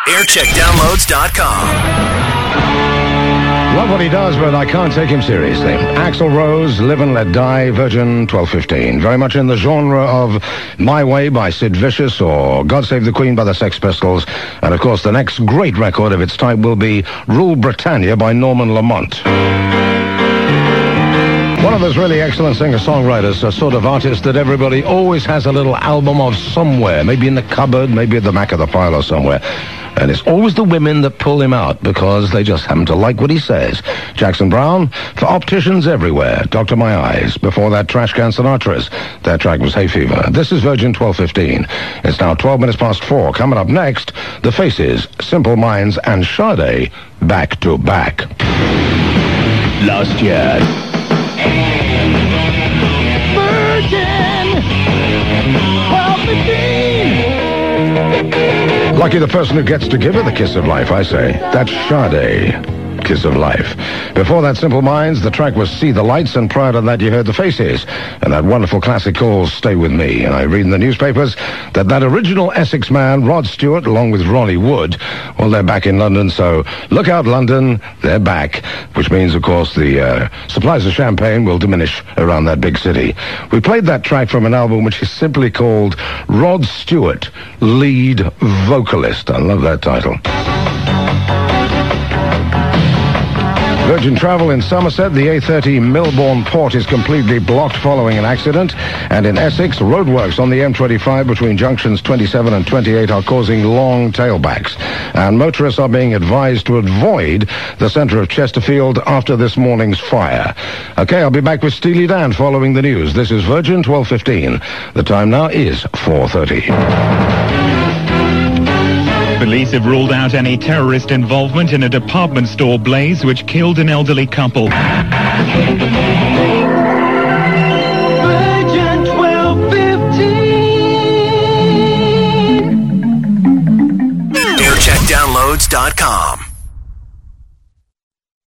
Aircheckdownloads.com. Love what he does, but I can't take him seriously. Axl Rose, Live and Let Die, Virgin 1215. Very much in the genre of My Way by Sid Vicious or God Save the Queen by the Sex Pistols. And of course, the next great record of its type will be Rule Britannia by Norman Lamont. One of those really excellent singer-songwriters, a sort of artist that everybody always has a little album of somewhere, maybe in the cupboard, maybe at the back of the file or somewhere. And it's always the women that pull him out because they just happen to like what he says. Jackson Browne, for opticians everywhere. Dr. My Eyes. Before that, Trash Can Sinatra's. That track was Hay Fever. This is Virgin 1215. It's now 12 minutes past 4. Coming up next, The Faces, Simple Minds, and Sade, back to back. Last year. Virgin 1215. Lucky the person who gets to give her the kiss of life, I say. That's Sade, Kiss of Life. Before that, Simple Minds, the track was See the Lights, and prior to that you heard The Faces, and that wonderful classic called Stay With Me. And I read in the newspapers that original Essex man, Rod Stewart, along with Ronnie Wood, well, they're back in London, so look out, London, they're back, which means, of course, the supplies of champagne will diminish around that big city. We played that track from an album which is simply called Rod Stewart, Lead Vocalist. I love that title. Virgin Travel in Somerset, the A30 Milbourne port is completely blocked following an accident. And in Essex, roadworks on the M25 between junctions 27 and 28 are causing long tailbacks. And motorists are being advised to avoid the centre of Chesterfield after this morning's fire. Okay, I'll be back with Steely Dan following the news. This is Virgin 1215. The time now is 4:30. Police have ruled out any terrorist involvement in a department store blaze which killed an elderly couple. Virgin 1215. Aircheckdownloads.com.